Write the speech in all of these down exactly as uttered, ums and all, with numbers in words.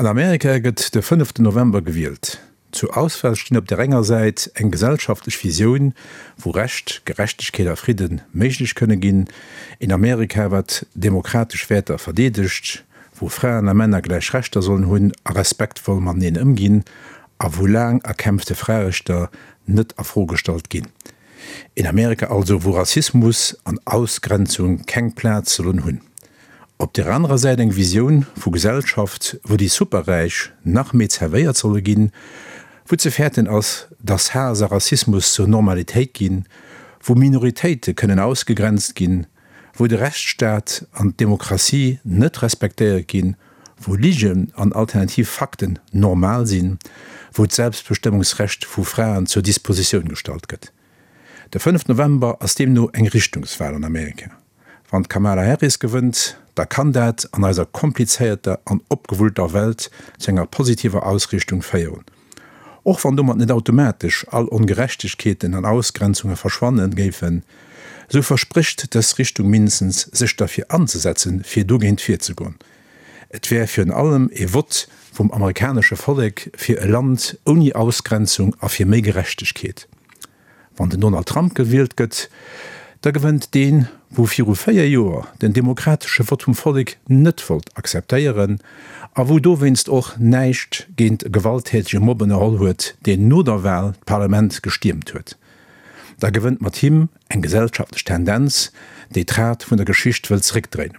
An Amerika gëtt de fünften November gewielt. Zu Auswahl stehen op der enger Seite eng gesellschaftlich Vision, wo Recht, Gerechtigkeit a Frieden méiglich könne ginn, in Amerika wat demokratisch Wäter verdedigt, wo Frauen a Männer gleich Rechter sollen hunn a respektvoll man denen ëmginn, a wo lang erkämpfte Freirechter net afrostalt ginn. In Amerika also wo Rassismus an Ausgrenzung keng Platz sollen hunn. Op der anderen Seite eng Vision vu Gesellschaft, wo die Superreich nach Metz herweiert solle ginn, wo ze fährten ass das Herse Rassismus zur Normalität ginn, wo Minoritäten können ausgegrenzt ginn, wo de Rechtsstaat an Demokratie net respektéiert ginn, wo Ligen an Alternativfakten normal sinn, wo d Selbstbestimmungsrecht vu Frauen zur Disposition gestalt gëtt. Der fünften November ass dem no eng Richtungswahl in Amerika. Wann Kamala Harris gewinnt, da kann dat an eiser komplizierter an opgewulter Welt zu enger positiver Ausrichtung feieren. Och wann dummer net automatisch all Ungerechtigkeiten an Ausgrenzungen verschwannen gefen, so verspricht das Richtung mindestens sich dafür anzusetzen, fir dugehend vier zu gehen. Et wär für in allem e Wort vom amerikanische Volk fir e Land ohne Ausgrenzung a fir méi Gerechtigkeit. Wann den Donald Trump gewählt gëtt, da gewinnt den, wo vier feier Joer den demokratische Wort vom Volk net wollt akzeptieren, a wo do winst och neicht géint gewalttätige Mobben erhol huet, den no der Wahl Parlament gestimmt huet. Da gewinnt mat him eng gesellschaftliche Tendenz, déi trat vun der Geschicht will zurückdrehen.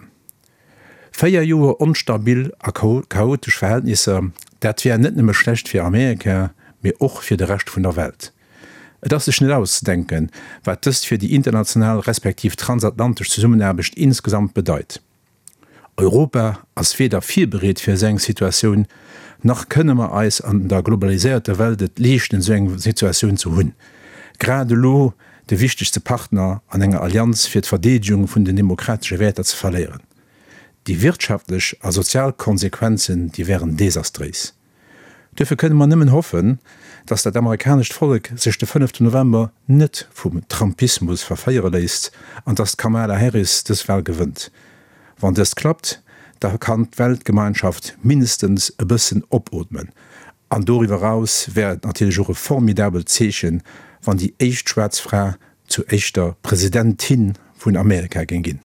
Feier Joer unstabil a chaotisch Verhältnisse, dat wär net nimme schlecht fir Amerika, mir och fir de Rest vun der Welt. Das ist schnell ausdenken, wat das für die international respektiv transatlantisch Zusammenarbeit insgesamt bedeutet. Europa als weder viel berät für seine Situation, noch könne man als an der globalisierte Welt et leicht in so einer Situation zu hun. Gerade lo der wichtigste Partner an einer Allianz für die Verteidigung von den demokratischen Werten zu verlieren. Die wirtschaftlichen und sozialen Konsequenzen, die wären desaströs. Dafür können man nimmen hoffen, dass das amerikanische Volk sich den fünften November nicht vom Trumpismus verfeiern lässt und dass Kamala Harris das Wahl gewinnt. Wenn das klappt, da kann die Weltgemeinschaft mindestens ein bisschen abatmen. Und darüber hinaus wäre natürlich auch ein formidabel Zeichen, wenn die echt Schwarzfrau zu echter Präsidentin von Amerika ging.